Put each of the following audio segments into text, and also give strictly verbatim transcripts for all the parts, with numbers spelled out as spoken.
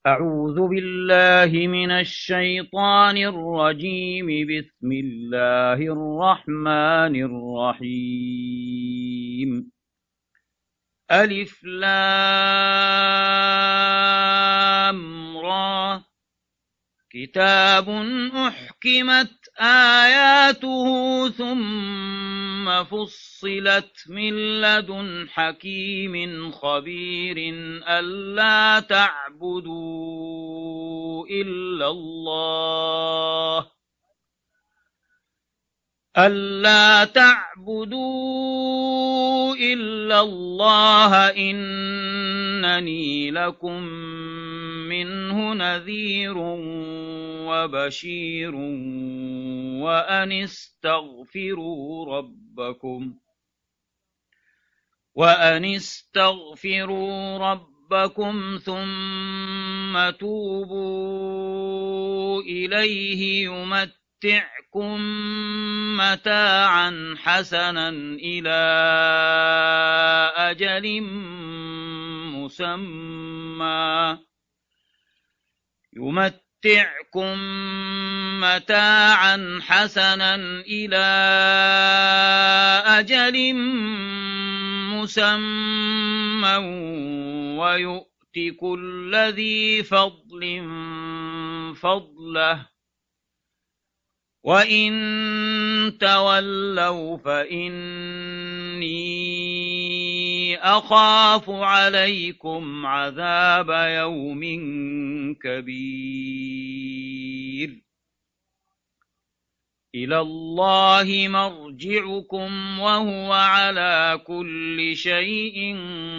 أعوذ بالله من الشيطان الرجيم. بسم الله الرحمن الرحيم. ألف لام را. كتاب أحكمت آياته ثم فصلت من لدن حكيم خبير ألا تعبدوا إلا الله ألا تعبدوا إلا الله إنني لكم منه نذير وبشير وأن استغفروا ربكم وأن استغفروا ربكم ثم توبوا إليه يمتعكم متاعا حسنا إلى أجل مسمى يمتعكم متاعا حسنا إلى أجل مسمى ويؤت كل ذي فضل فضله وإن تولوا فإني أخاف عليكم عذاب يوم كبير. إلى الله مرجعكم وهو على كل شيء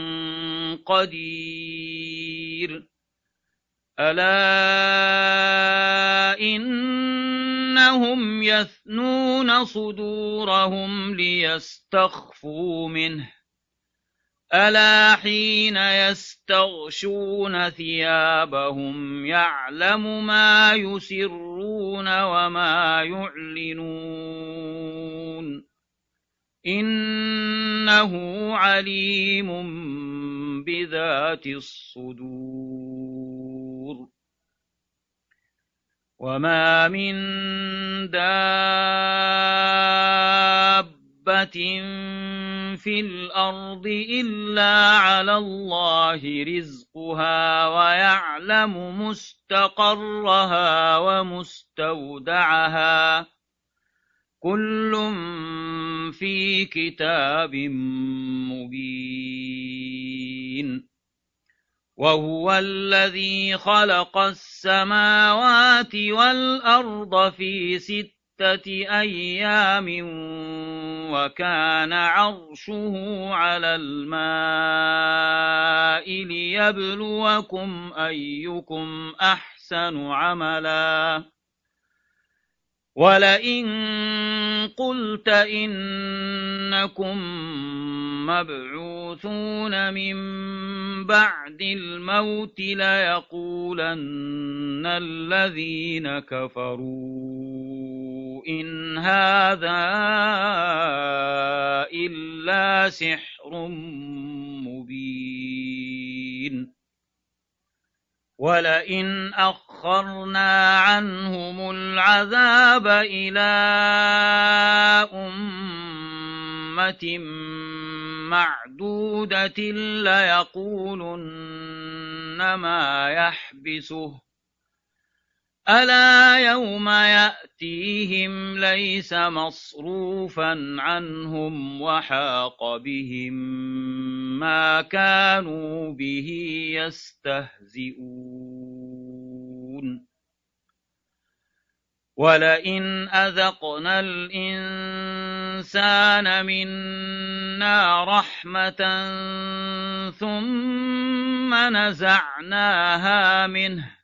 قدير. ألا إنهم يثنون صدورهم ليستخفوا منه ألا حين يستغشون ثيابهم يعلم ما يسرون وما يعلنون إنه عليم بذات الصدور. وما من دابة في الأرض إلا على الله رزقها ويعلم مستقرها ومستودعها كل في كتاب مبين. وهو الذي خلق السماوات والأرض في ستة أيام وكان عرشه على الماء ليبلوكم أيكم أحسن عملا. ولئن قلت إنكم مبعوثون من بعد الموت ليقولن الذين كفروا إن هذا إلا سحر مبين. ولئن أخرنا عنهم العذاب إلى أمة معدودة ليقولن ما يحبسه ألا يوم يأتيهم ليس مصروفا عنهم وحاق بهم ما كانوا به يستهزئون. ولئن أذقنا الإنسان منا رحمة ثم نزعناها منه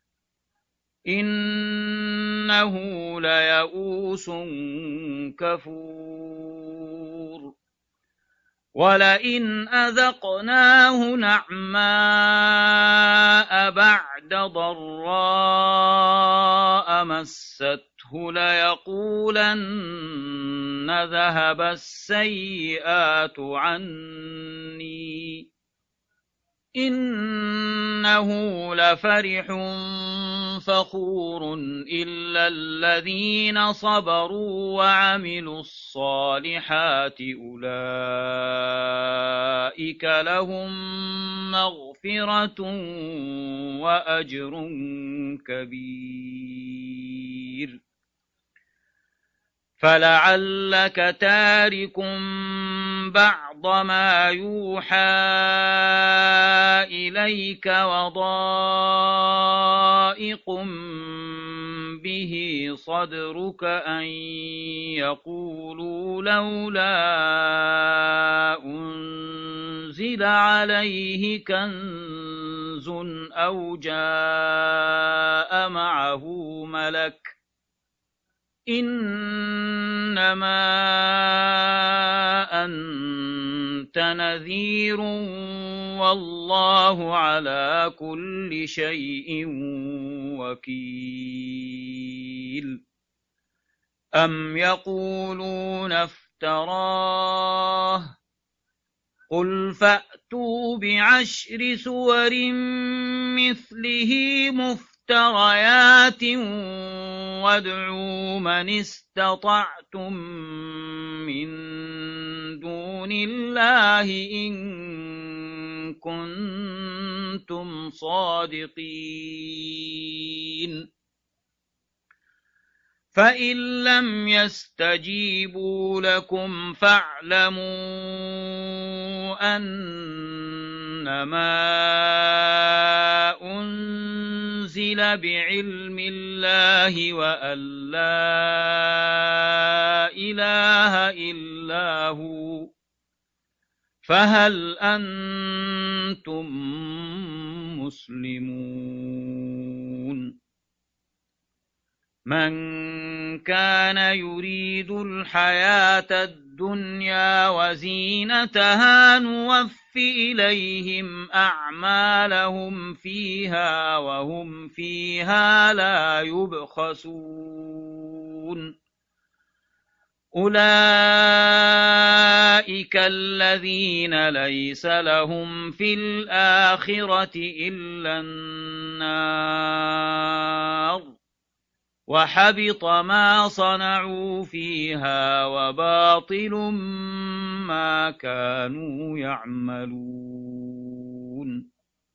إنه ليئوس كفور. ولئن أذقناه نعماء بعد ضراء مسته ليقولن ذهب السيئات عني إنه إنه لفرح فخور إلا الذين صبروا وعملوا الصالحات أولئك لهم مغفرة وأجر كبير فلعلك تارك بعض ما يوحى إليك وضائق به صدرك أن يقولوا لولا أنزل عليه كنز أو جاء معه ملك إنما أنت نذير والله على كل شيء وكيل أم يقولون افتراه قل فأتوا بعشر سور مثله مفتريات وادعوا من استطعتم من دون الله إن كنتم صادقين فإن لم يستجيبوا لكم فاعلموا أنما أنزل بعلم الله وأن لا إله إلا هو فهل أنتم مسلمون من كان يريد الحياة الدنيا وزينتها نوف إليهم أعمالهم فيها وهم فيها لا يبخسون أولئك الذين ليس لهم في الآخرة إلا النار وحبط ما صنعوا فيها وباطل ما كانوا يعملون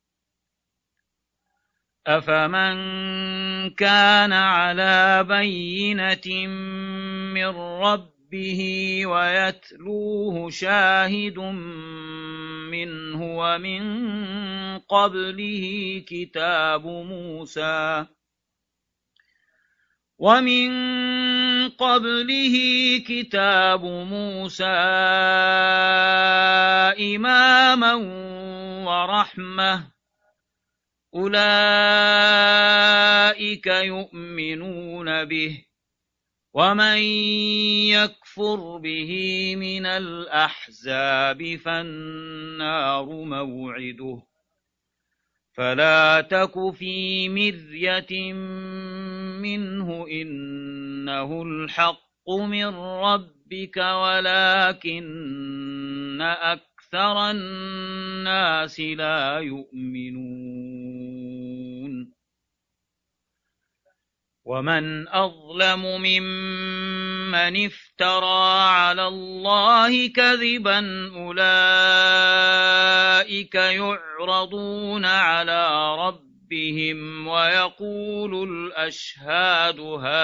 أفمن كان على بينة من ربه ويتلوه شاهد منه ومن قبله كتاب موسى ومن قبله كتاب موسى إماما ورحمة أولئك يؤمنون به ومن يكفر به من الأحزاب فالنار موعده فلا تك في مرية منه إنه الحق من ربك ولكن أكثر الناس لا يؤمنون ومن أظلم ممن افترى على الله كذبا أولئك يعرضون على ربهم ويقول الأشهاد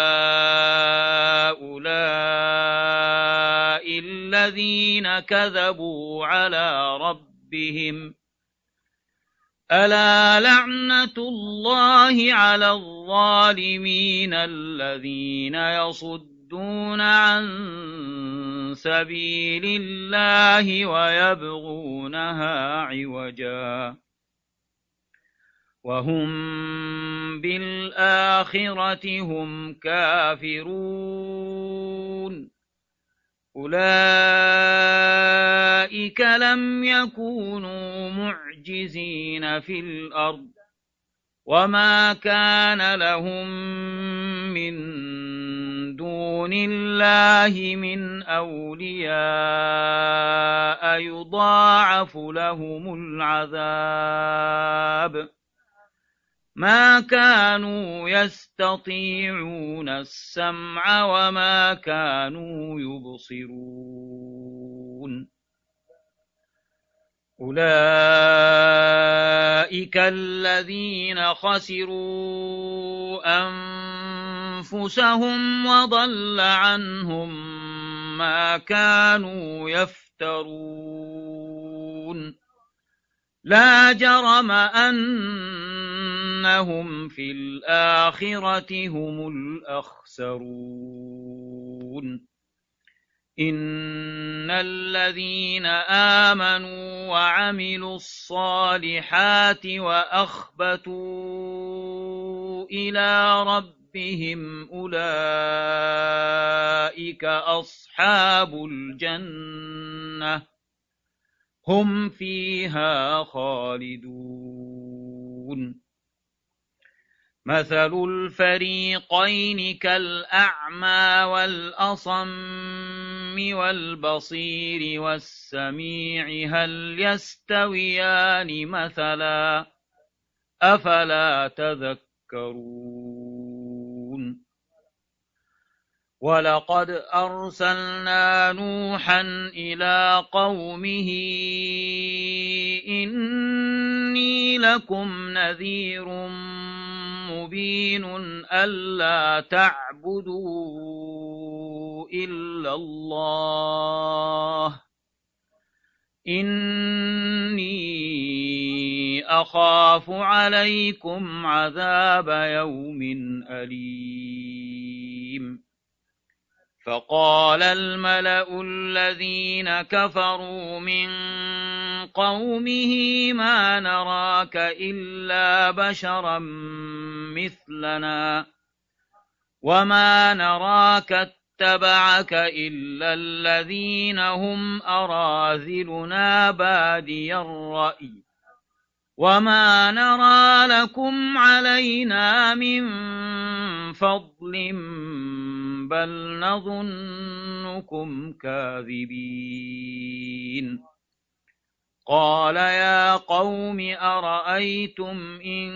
هؤلاء الذين كذبوا على ربهم ألا لعنة الله على الظالمين الذين يصدون عن سبيل الله ويبغونها عوجا وهم بالآخرة هم كافرون أولئك لم يكونوا معجزين في الأرض وما كان لهم من دون الله من أولياء يضاعف لهم العذاب ما كانوا يستطيعون السمع وما كانوا يبصرون أولئك الذين خسروا أنفسهم وضل عنهم ما كانوا يفترون لا جرم أنهم في الآخرة هم الأخسرون إن الذين آمنوا وعملوا الصالحات وأخبتوا إلى ربهم أولئك أصحاب الجنة هم فيها خالدون مثل الفريقين كالأعمى والأصم والبصير والسميع هل يستويان مثلا أفلا تذكرون ولقد أرسلنا نوحا إلى قومه إني لكم نذير مبين ألا تعبدوا إلا الله إني أخاف عليكم عذاب يوم أليم فقال الملأ الذين كفروا من قومه ما نراك إلا بشرا مثلنا وما نراك اتبعك إلا الذين هم أراذلنا بادي الرأي وما نرى لكم علينا من فضل بل نظنكم كاذبين قال يا قوم أرأيتم إن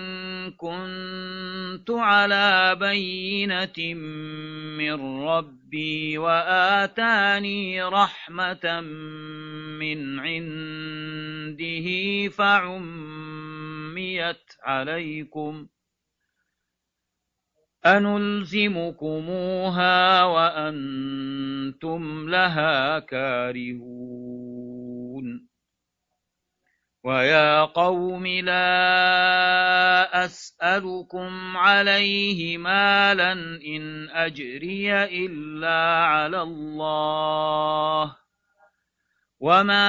كنت على بينة من ربي وآتاني رحمة من عنده فعميت عليكم أنلزمكموها وأنتم لها كارهون ويا قوم لا أسألكم عليه مالا إن أجري إلا على الله وما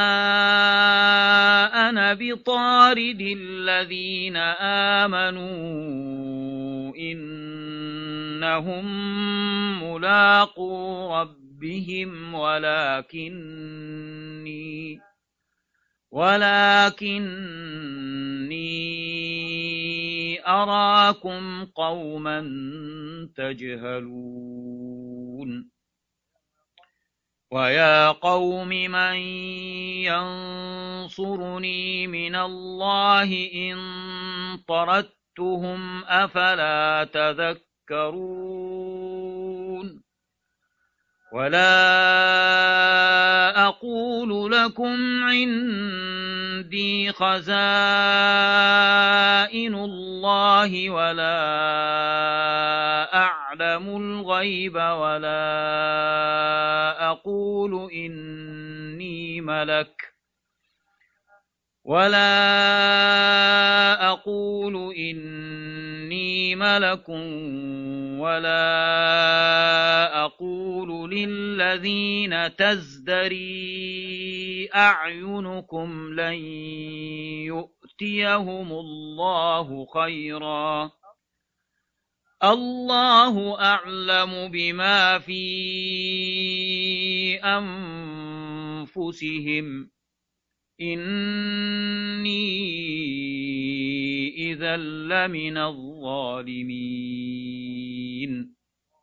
أنا بطارد الذين آمنوا إنهم ملاقو ربهم ولكني ولكني أراكم قوما تجهلون ويا قوم من ينصرني من الله إن طردتهم أفلا تذكرون ولا أقول لكم عندي خزائن الله ولا أعلم الغيب ولا أقول إني ملك ولا أقول إني ملك ولا أقول للذين تزدري أعينكم لن يؤتيهم الله خيرا الله أعلم بما في أنفسهم إني إذا لمن الظالمين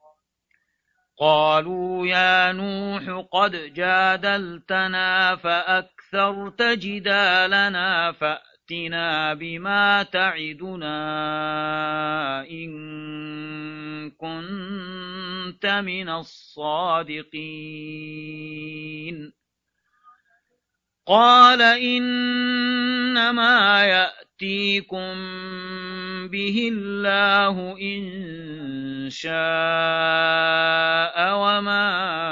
قالوا يا نوح قد جادلتنا فأكثرت جدالنا فأتنا فأتنا بما تعدنا إن كنت من الصادقين. قال إنما يأتيكم به الله إن شاء وما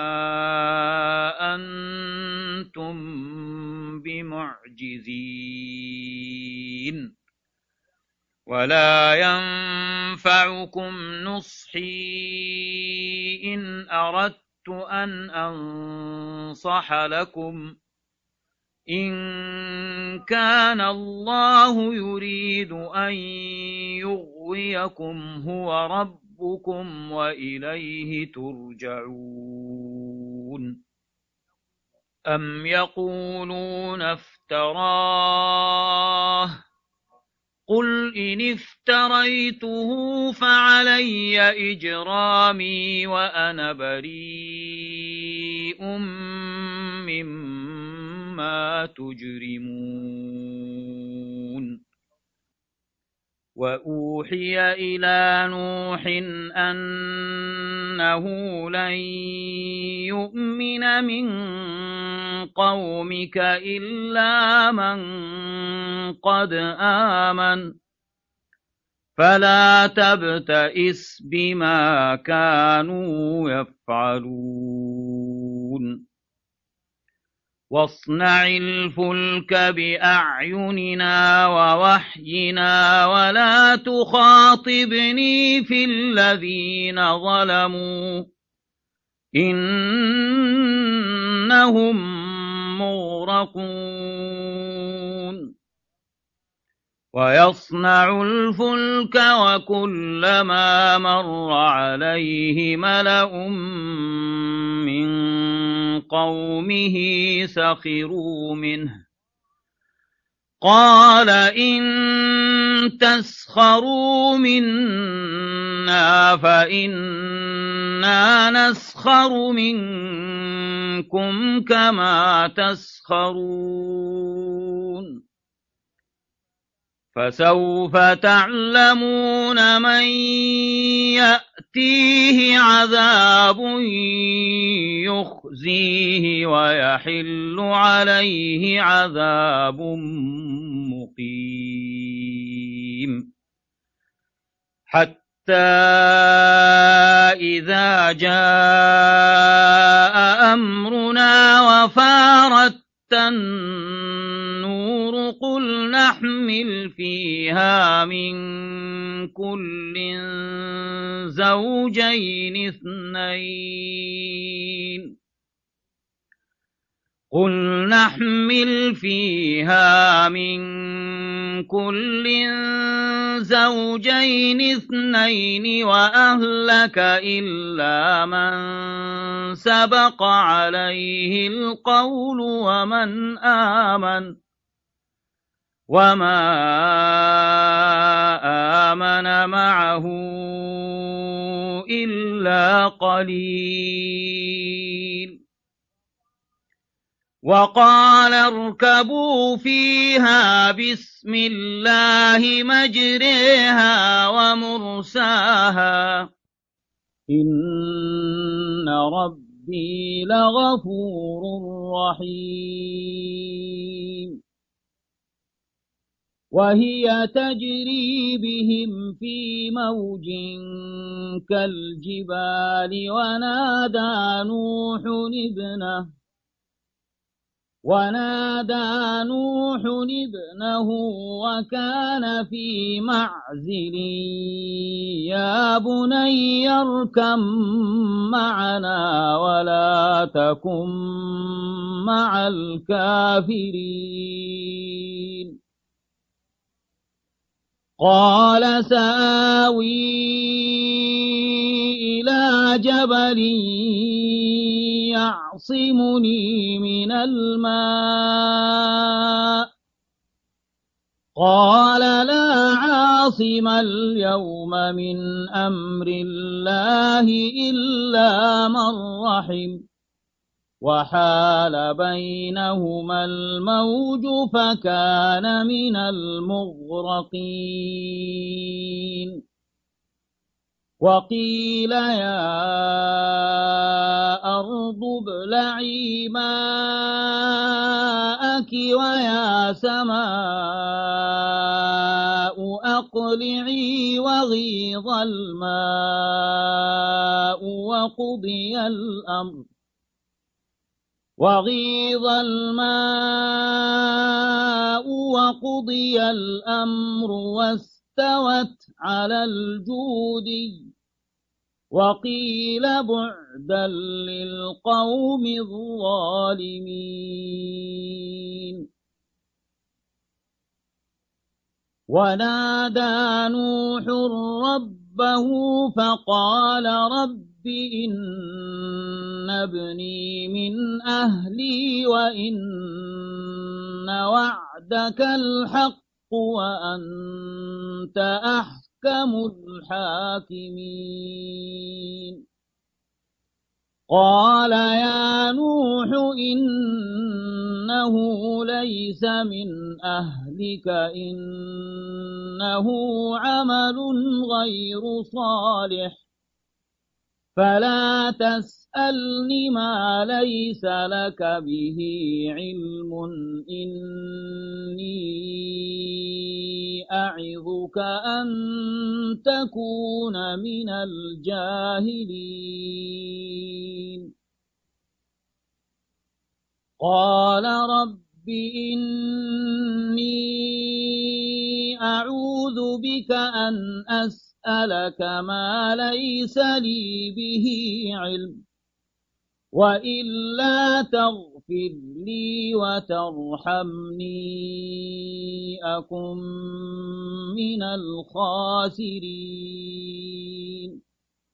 أنتم بمعجزين ولا ينفعكم نصحي إن أردت أن أنصح لكم إن كان الله يريد أن يغويكم هو ربكم وإليه ترجعون. أم يقولون افتراه قل إن افتريته فعلي إجرامي وأنا بريء مما تجرمون. وأوحي إلى نوح أنه لن يؤمن من قومك إلا من قد آمن فلا تبتئس بما كانوا يفعلون. واصنع الفلك بأعيننا ووحينا ولا تخاطبني في الذين ظلموا إنهم مغرقون. ويصنع الفلك وكلما مر عليه ملأ من قومه سخروا منه قال إن تسخروا منا فإنا نسخر منكم كما تسخرون. فسوف تعلمون من يأتيه عذاب يخزيه ويحل عليه عذاب مقيم. حتى إذا جاء أمرنا وفارت النور قل نحمل فيها من كل زوجين اثنين قل نحمل فيها من كل زوجين اثنين وأهلك إلا من سبق عليه القول ومن آمن وما آمن معه إلا قليل. وقال اركبوا فيها بسم الله مجريها ومرساها إن ربي لغفور رحيم. وهي تجري بهم في موج كالجبال ونادى نوح ابنه ونادى نوح ابنه وكان في معزل يا بني اركب معنا ولا تكن مع الكافرين. قال سآوي إلى جبل يعصمني من الماء قال لا عاصم اليوم من أمر الله الله إلا من رحم وحال بينهما الموج فكان من المغرقين وقيل يا أرض ابلعي ماءك ويا سماء أقلعي وغيض الماء وقضي الأمر وغيض الماء وقضي الأمر واستوت على الجودي وقيل بعدا للقوم الظالمين ونادى نوح ربه فقال رب إن ابني من أهلي وإن وعدك الحق وأنت أحكم الحاكمين قال يا نوح إنه ليس من أهلك إنه عمل غير صالح فلا تسألني ما ليس لك به علم إني أعظك أن تكون من الجاهلين قال رب إني أعوذ بك أن أسألك ما ليس لي به علم وإلا تغفر لي وترحمني أكن من الخاسرين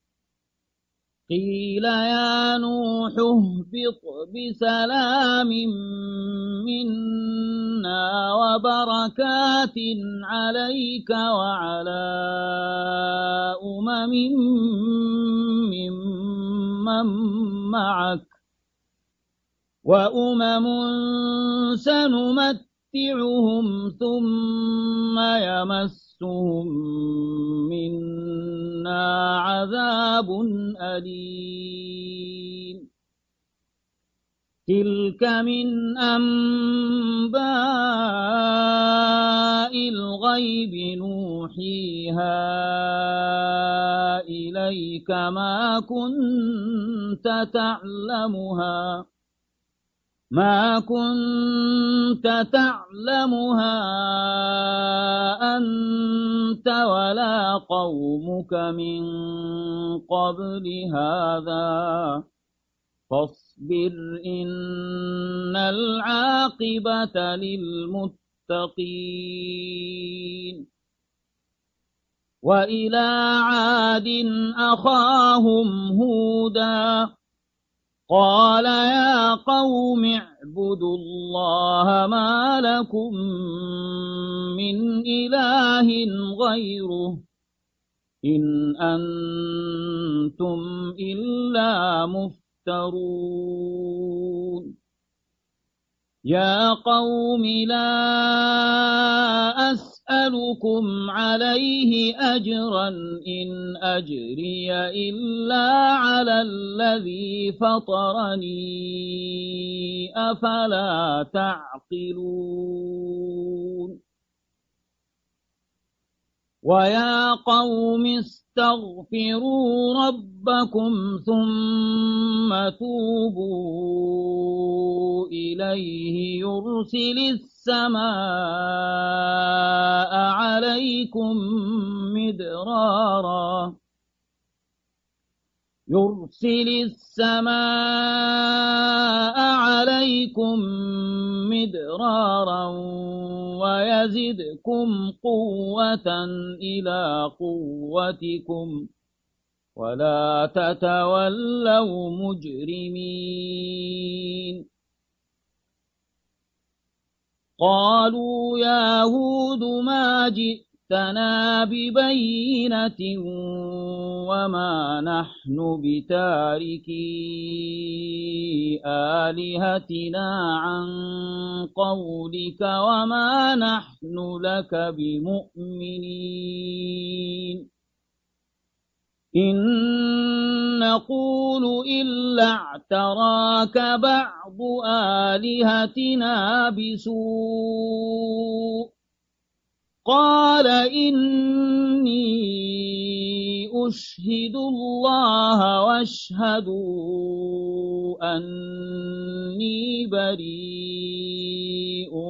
قيل يا نوح اهبط بسلام منا وبركات عليك وعلى أمم ممن معك وأمم سنمتعهم ثم يمسهم منا عذاب أليم تلك من أنباء الغيب نوحيها إليك ما كنت تعلمها ما كنت تعلمها أنت ولا قومك من قبل هذا فاصبر إن العاقبة للمتقين وإلى عاد أخاهم هودا قال يا قوم اعبدوا الله ما لكم من إله غيره إن أنتم إلا مفترون يا قوم لا أسألكم عليه أجرا إن أجري إلا على الذي فطرني أفلا تعقلون ويا قوم استغفروا ربكم ثم توبوا إليه يرسل السماء عليكم مدرارا يرسل السماء عليكم مدرارا ويزدكم قوة إلى قوتكم ولا تتولوا مجرمين قالوا يا هود ما جئت جئتنا ببينة وما نحن بتاركي آلهتنا عن قولك وما نحن لك بمؤمنين إن نقول إلا اعتراك بعض آلهتنا بسوء قال إني أشهد الله واشهدوا أني بريء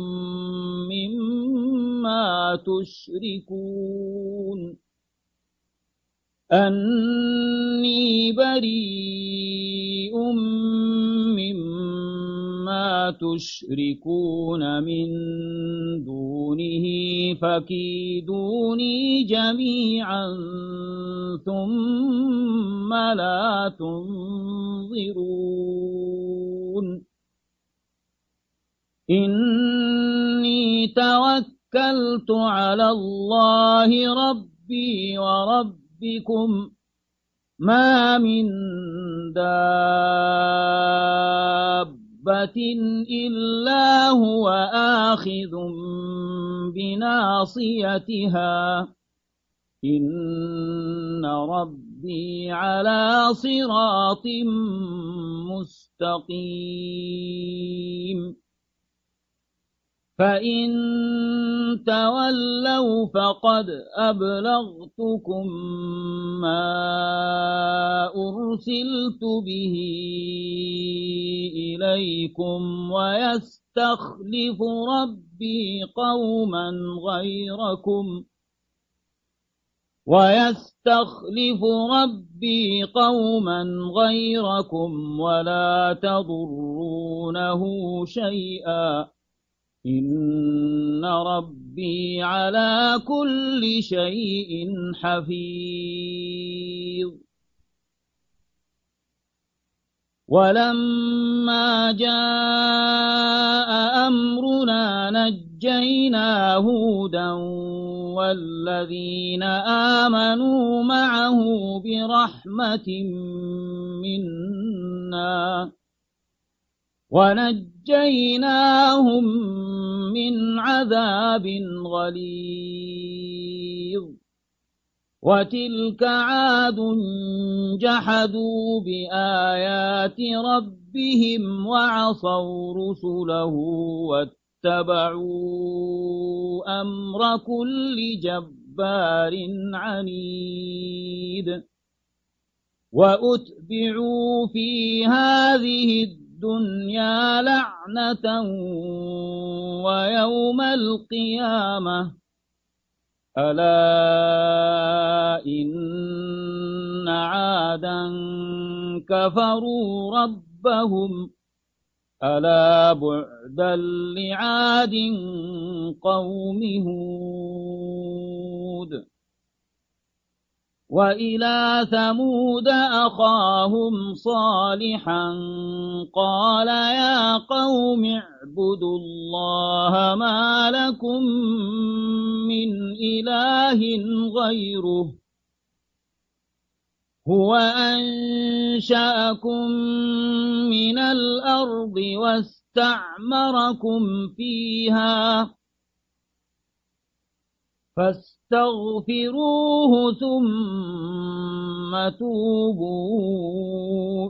مما تشركون أني بريء مما تشركون من دونه فكيدوني جميعا ثم لا تنظرون إني توكلت على الله ربي وربي بكم ما من دابة إلا هو آخذ بناصيتها إن ربي على صراط مستقيم فإن تولوا فقد أبلغتكم ما أرسلت به إليكم ويستخلف ربي قوما غيركم ويستخلف ربي قوما غيركم ولا تضرونه شيئا إن ربي على كل شيء حفيظ ولما جاء أمرنا نجينا هودا والذين آمنوا معه برحمة منا ونجيناهم من عذاب غليظ وتلك عاد جحدوا بآيات ربهم وعصوا رسله واتبعوا أمر كل جبار عنيد وأتبعوا في هذه الدنيا لعنة ويوم القيامة ألا إن عادا كفروا ربهم ألا بعدا لعاد قوم هود وإلى ثمود أخاهم صالحا قال يا قوم اعبدوا الله ما لكم من إله غيره هو أنشأكم من الأرض واستعمركم فيها فاستغفروه ثم توبوا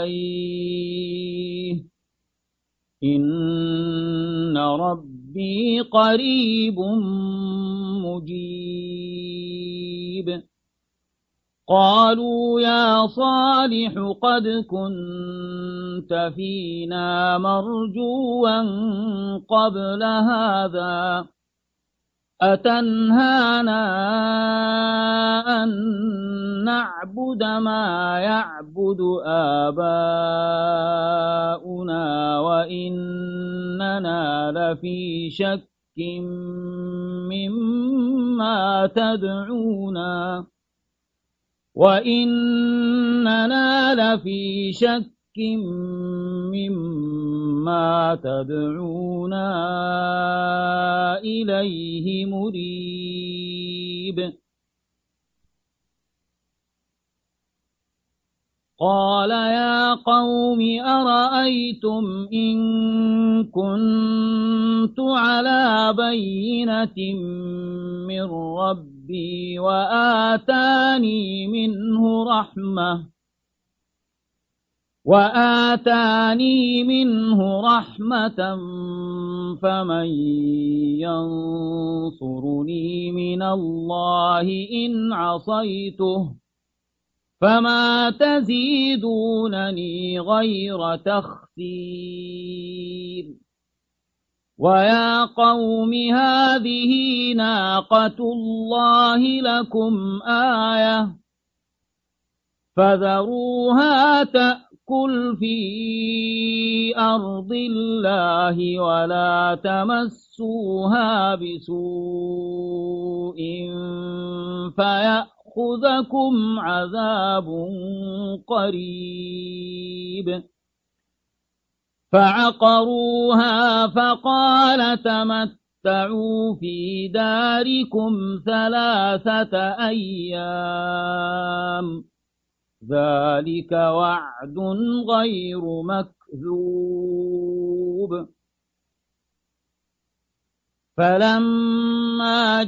إليه إن ربي قريب مجيب قالوا يا صالح قد كنت فينا مرجوا قبل هذا أتنهانا أن نعبد ما يعبد آباؤنا وإننا لفي شك مما تدعونا وإننا لفي شك مما تدعونا إليه مريب. قال يا قوم أرأيتم إن كنت على بينة من ربي وآتاني منه رحمة وآتاني منه رحمة فمن ينصرني من الله إن عصيته فما تزيدونني غير تخسير. ويا قوم هذه ناقة الله لكم آية فذروها تأكل في أرض الله ولا تمسوها بسوء فيأخذكم عذاب قريب. فعقروها فقال تمتعوا في داركم ثلاثة أيام ذلك وعد غير مكذوب. فلما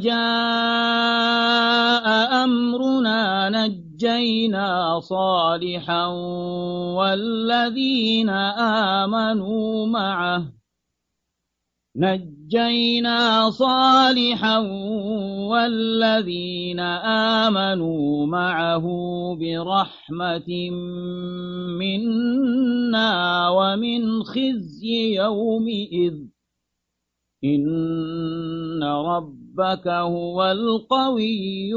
جاء أمرنا نجينا صالحا والذين آمنوا معه نجينا صالحا والذين آمنوا معه برحمة منا ومن خزي يومئذ إن ربك هو القوي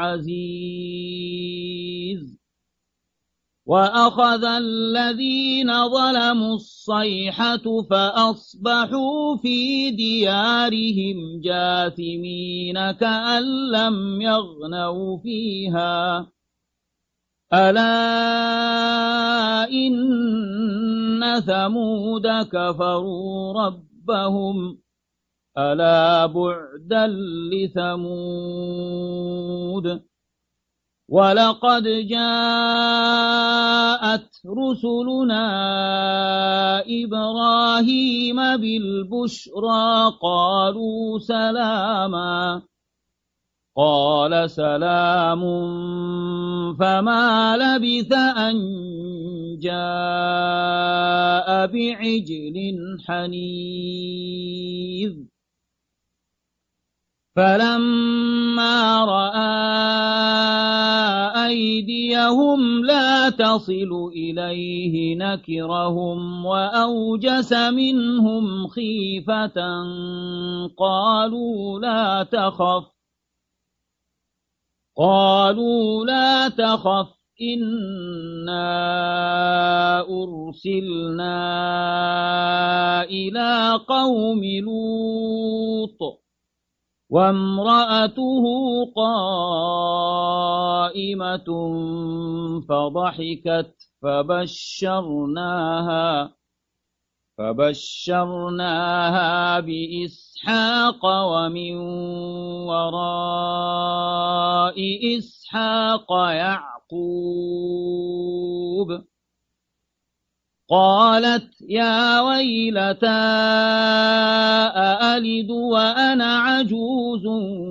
العزيز. وأخذ الذين ظلموا الصيحة فأصبحوا في ديارهم جاثمين كأن لم يغنوا فيها ألا إن ثمود كفروا ربهم ألا بعدا لثمود. ولقد جاءت رسلنا إبراهيم بالبشرى قالوا سلاما قال سلام فما لبث أن جاء بعجل حنيذ. فلما رأى أيديهم لا تصل إليه نكرهم وأوجس منهم خيفة قالوا لا تخف قالوا لا تخف إنا أرسلنا إلى قوم لوط وامرأته قائمة فضحكت فبشرناها فبشرناها بإسحاق ومن وراء إسحاق يعقوب. قالت يا ويلتى أألد وأنا عجوز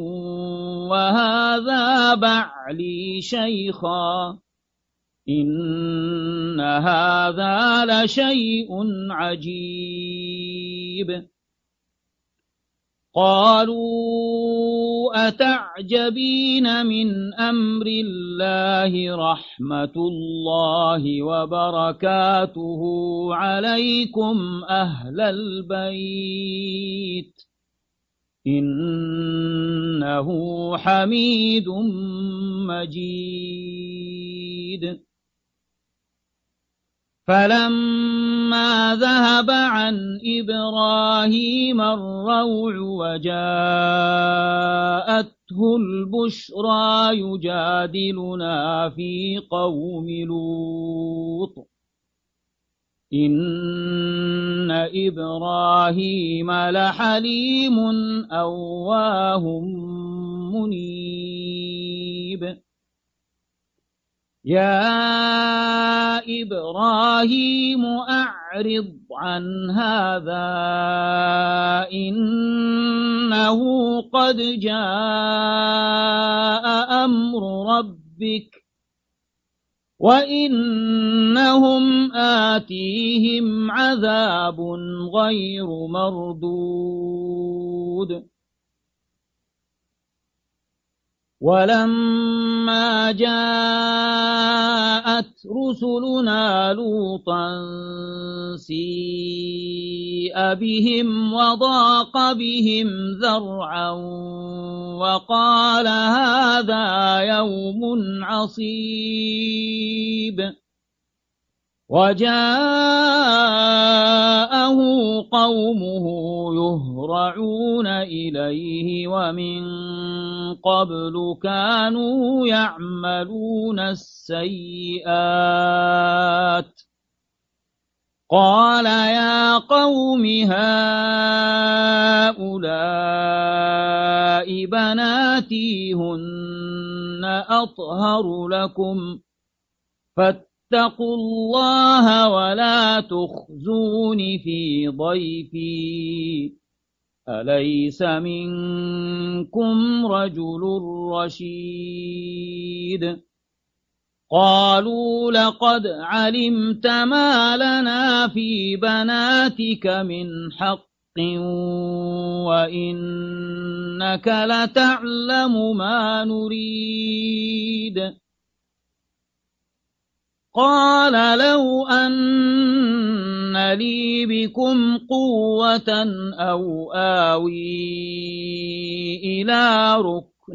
وهذا بعلي شيخا إن هذا لشيء عجيب. قالوا أتعجبين من أمر الله رحمة الله وبركاته عليكم أهل البيت إنه حميد مجيد. فلما ذهب عن إبراهيم الروع وجاءته البشرى يجادلنا في قوم لوط إن إبراهيم لحليم أواه منيب يا إبراهيم أعرض عن هذا إنه قد جاء أمر ربك وإنهم آتيهم عذاب غير مردود ولما جاءت رسلنا لوطا سيء بهم وضاق بهم ذرعا وقال هذا يوم عصيب وجاءه قومه يهرعون إليه ومن قبل كانوا يعملون السيئات قال يا قوم هؤلاء بناتي هن أطهر لكم فاتقوا الله ولا تخزون في ضيفي أليس منكم رجل رشيد قالوا لقد علمت ما لنا في بناتك من حق وإنك لتعلم ما نريد قال لو أن لي بكم قوة أو آوي إلى ركن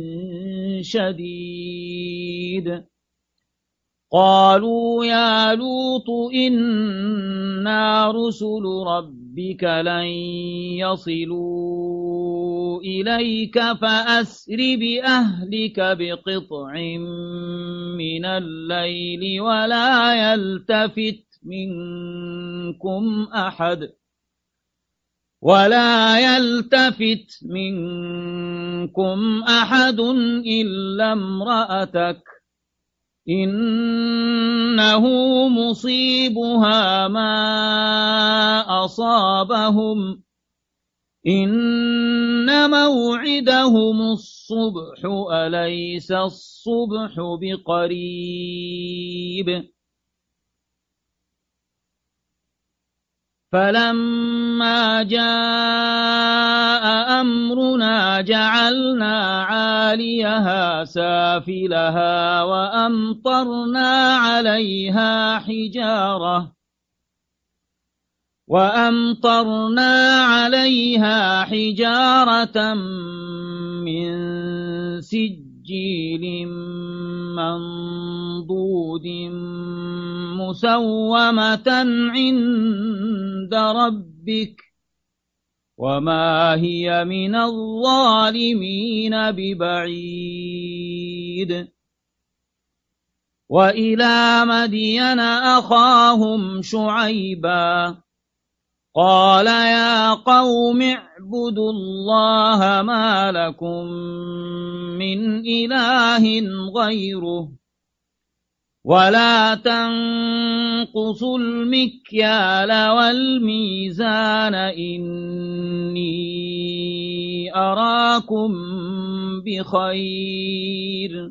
شديد قالوا يا لوط إنا رسل ربك لن يصلوا إليك فأسر بأهلك بقطع من الليل ولا يلتفت منكم أحد ولا يلتفت منكم أحد إلا امرأتك إنه مصيبها ما أصابهم إن موعدهم الصبح أليس الصبح بقريب فلما جاء أمرنا جعلنا عاليها سافلها وأمطرنا عليها حجارة وأمطرنا عليها حجارة من سجيل منضود مسومة عند ربك وما هي من الظالمين ببعيد وإلى مدين أخاهم شعيبا قال يا قوم اعبدوا الله ما لكم من إله غيره ولا تنقصوا المكيال والميزان إني أراكم بخير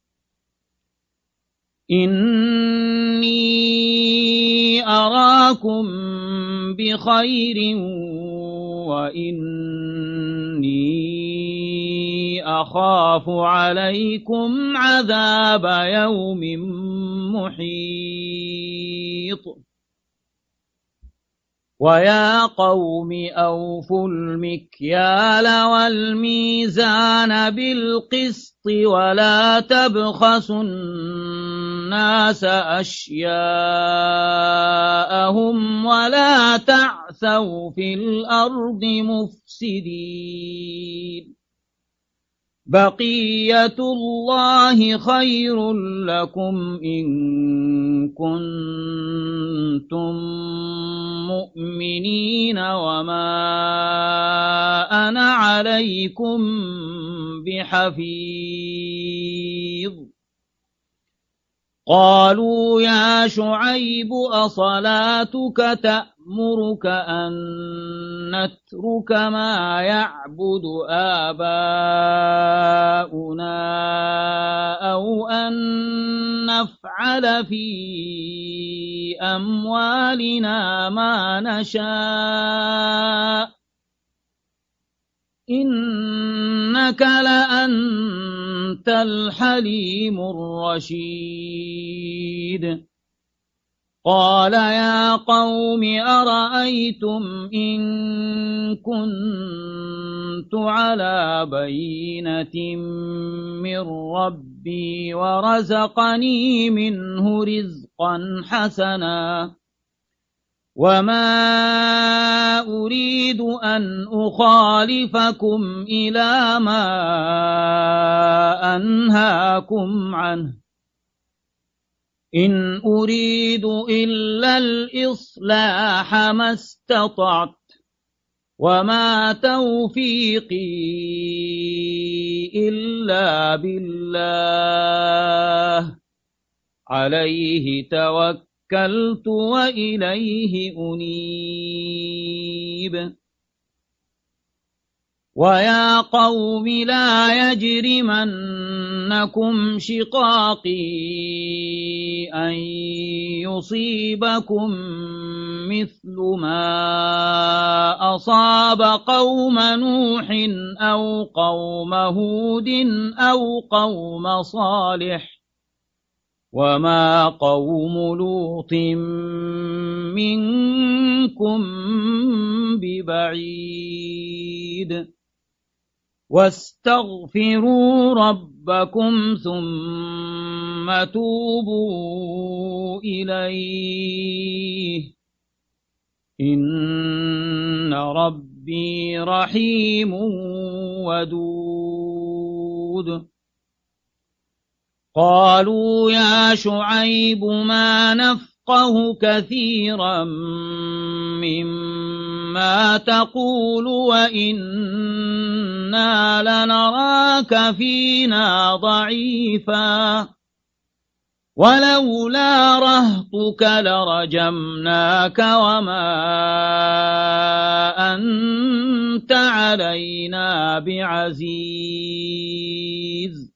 إني أراكم بخير وإني أخاف عليكم عذاب يوم محيط ويا قوم أوفوا المكيال والميزان بالقسط ولا تبخسوا الناس أشياءهم ولا تعثوا في الأرض مفسدين بقية الله خير لكم إن كنتم مؤمنين وما أنا عليكم بحفيظ قالوا يا شعيب أصلاتك تأمرك أن نترك ما يعبد آباؤنا أو أن نفعل في أموالنا ما نشاء إنك لأنت الحليم الرشيد قال يا قوم أرأيتم إن كنت على بينة من ربي ورزقني منه رزقا حسنا وما أريد أن أخالفكم إلى ما أنهاكم عنه إن أريد إلا الإصلاح ما استطعت وما توفيقي إلا بالله عليه توكل توكلت وإليه أنيب ويا قوم لا يجرمنكم شقاقي أن يصيبكم مثل ما أصاب قوم نوح أو قوم هود أو قوم صالح وما قوم لوط منكم ببعيد واستغفروا ربكم ثم توبوا إليه إن ربي رحيم ودود قالوا يا شعيب ما نفقه كثيرا مما تقول وإنا لنراك فينا ضعيفا ولولا رهطك لرجمناك وما أنت علينا بعزيز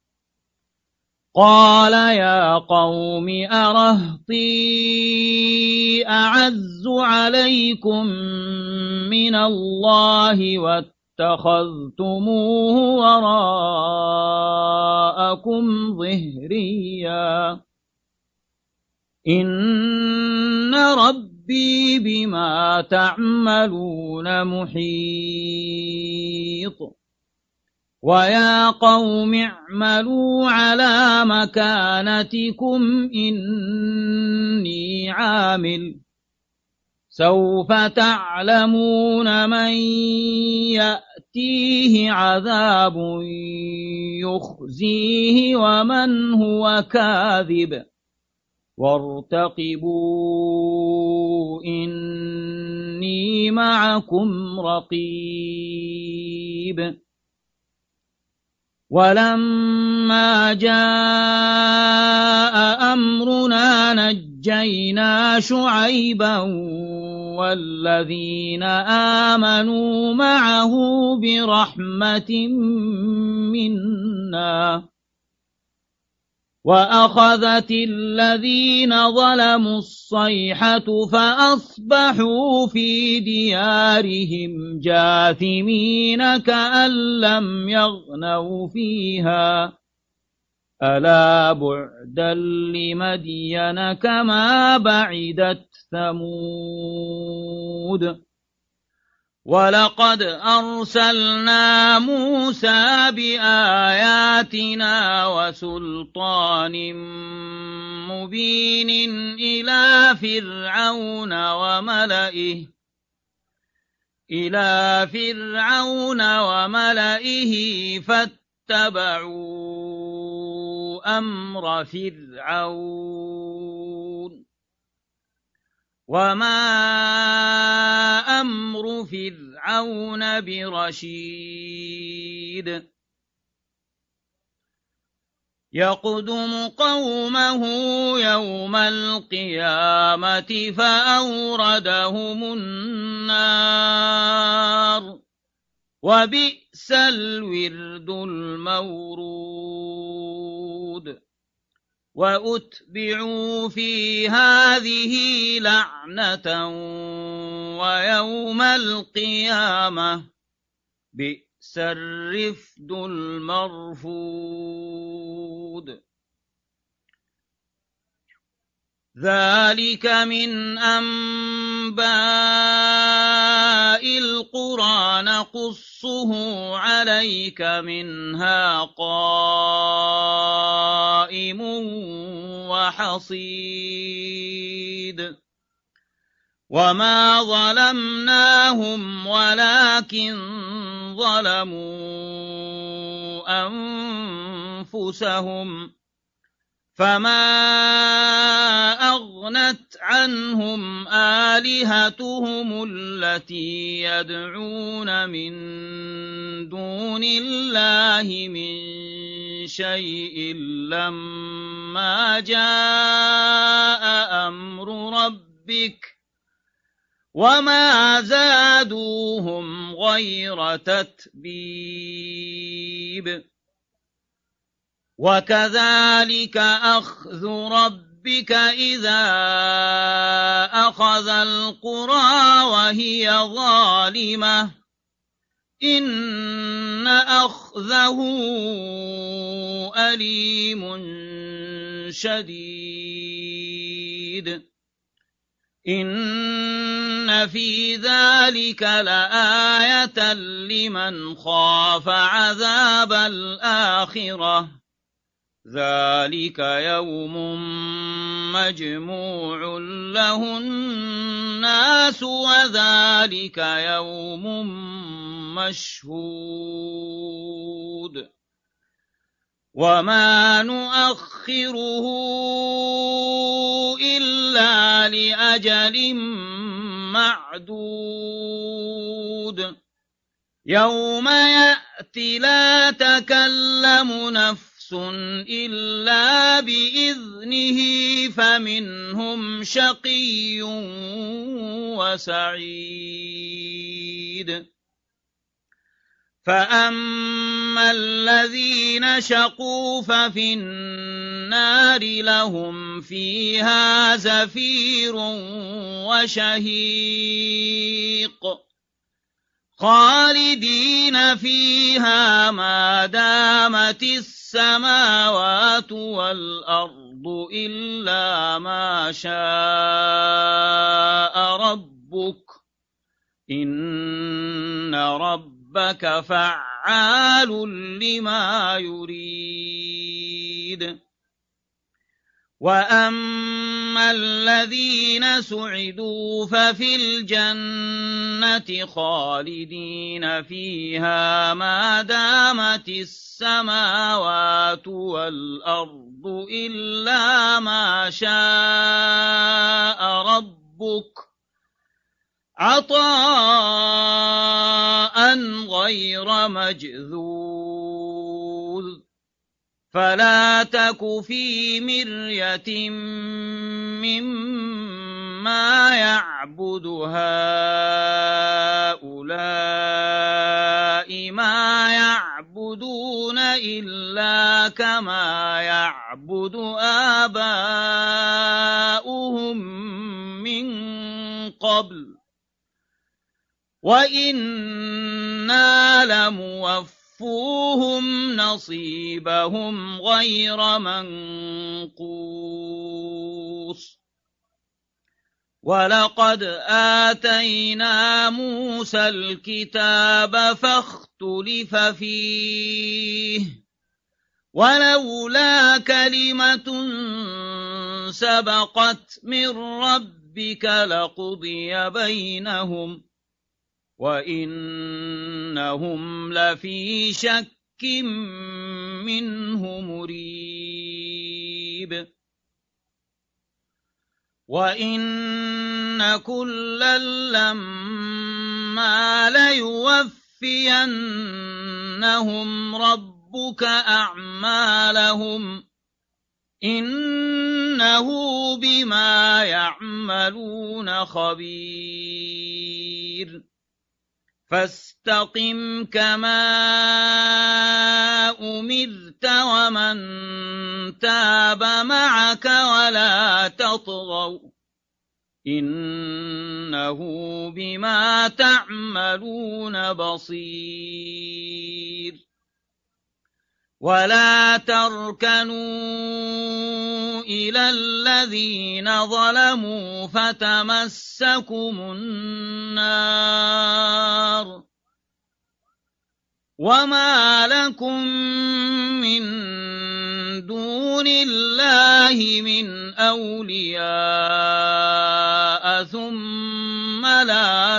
قال يا قوم أرهطي أعز عليكم من الله واتخذتموه وراءكم ظهريا إن ربي بما تعملون محيط ويا قوم اعملوا على مكانتكم إني عامل سوف تعلمون من يأتيه عذاب يخزيه ومن هو كاذب وارتقبوا إني معكم رقيب ولما جاء أمرنا نجينا شعيبا والذين آمنوا معه برحمة منا وأخذت الذين ظلموا الصيحة فأصبحوا في ديارهم جاثمين كأن لم يغنوا فيها ألا بعدا لمدين كما بعدت ثمود ولقد أرسلنا موسى بآياتنا وسلطان مبين إلى فرعون وملئه إلى فرعون وملئه فاتبعوا اتبعوا أمر فرعون وما أمر فرعون برشيد يقدم قومه يوم القيامة فأوردهم النار وبئس الورد المورود وأتبعوا في هذه لعنة ويوم القيامة بئس الرفد المرفود ذلك من أنباء القرى نقصه عليك منها قائم وحصيد وما ظلمناهم ولكن ظلموا أنفسهم فما أغنت عنهم آلهتهم التي يدعون من دون الله من شيء لما جاء أمر ربك وما زادوهم غير تتبيب وكذلك أخذ ربك إذا أخذ القرى وهي ظالمة إن أخذه أليم شديد إن في ذلك لآية لمن خاف عذاب الآخرة ذلك يوم مجموع له الناس وذلك يوم مشهود وما نؤخره إلا لأجل معدود يوم يأتي لا تكلم نفس إلا بإذنه فمنهم شقي وسعيد فأما الذين شقوا ففي النار لهم فيها زفير وشهيق خالدين فيها ما دامت السماوات والأرض إلا ما شاء ربك إن ربك فعال لما يريد وأما الذين سعدوا ففي الجنة خالدين فيها ما دامت السماوات والأرض إلا ما شاء ربك عطاء غير مجذوذ فلا تك في مرية مما يعبد هؤلاء ما يعبدون إلا كما يعبد آباؤهم من قبل وإنا لموفوهم نصيبهم غير منقوص ولقد آتينا موسى الكتاب فاختلف فيه ولولا كلمة سبقت من ربك لقضي بينهم وإنهم لفي شك منه مريب وإن كلا لما ليوفينهم ربك أعمالهم إنه بما يعملون خبير فاستقم كما أمرت ومن تاب معك ولا تطغوا إنه بما تعملون بصير ولا تركنوا إلى الذين ظلموا فتمسكم النار وما لكم من دون الله من أولياء ثم لا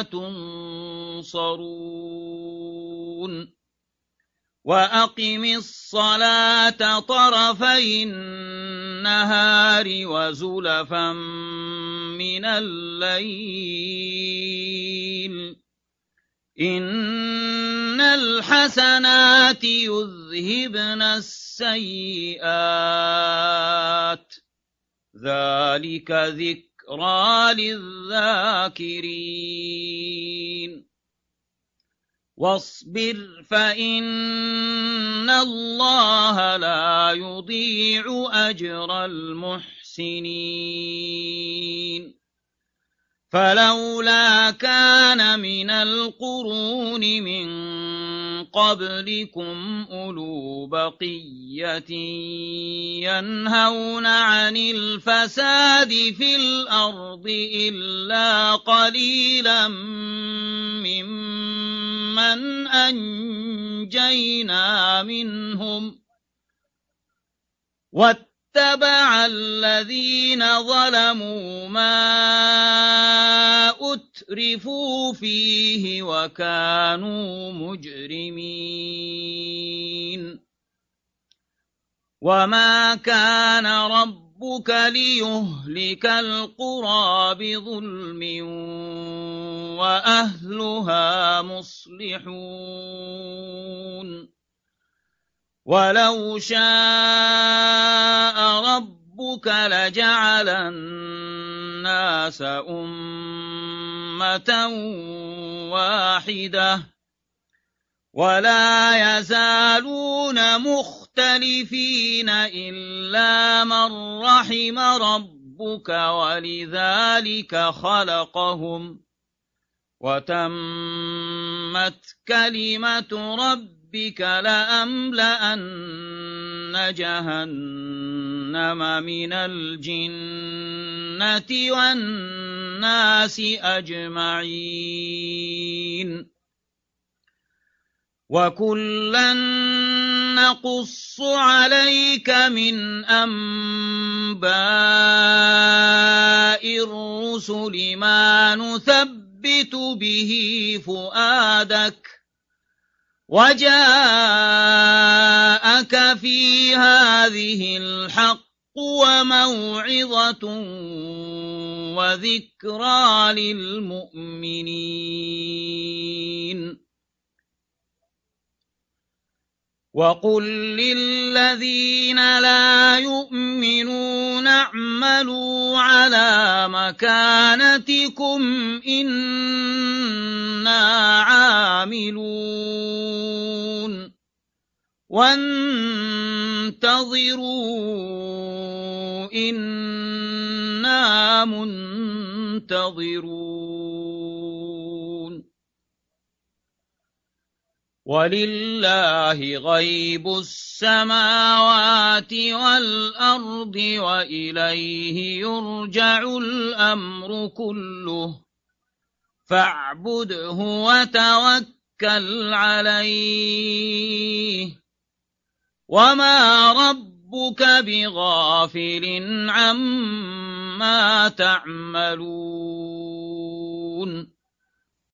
تنصرون وأقم الصلاة طرفي النهار وزلفا من الليل إن الحسنات يذهبن السيئات ذلك ذكرى للذاكرين واصبر فإن الله لا يضيع أجر المحسنين فلولا كان من القرون من قبلكم أولو بقية ينهون عن الفساد في الأرض إلا قليلا ممن أنجينا منهم واتبع الذين ظلموا ما أترفوا فيه وكانوا مجرمين وما كان ربك ليهلك القرى بظلم وأهلها مصلحون ولو شاء ربك لجعل الناس أمة واحدة ولا يزالون مختلفين إلا من رحم ربك ولذلك خلقهم وتمت كلمة ربك لأملأن جهنم من الجنة والناس أجمعين وكلا نقص عليك من أنباء الرسل ما نثبت به فؤادك وجاءك في هذه الحق وموعظة وذكرى للمؤمنين وقل للذين لا يؤمنون اعملوا على مكانتكم إنا عاملون وانتظروا إنا منتظرون ولله غيب السماوات والأرض وإليه يرجع الأمر كله فاعبده وتوكل عليه وما ربك بغافل عما تعملون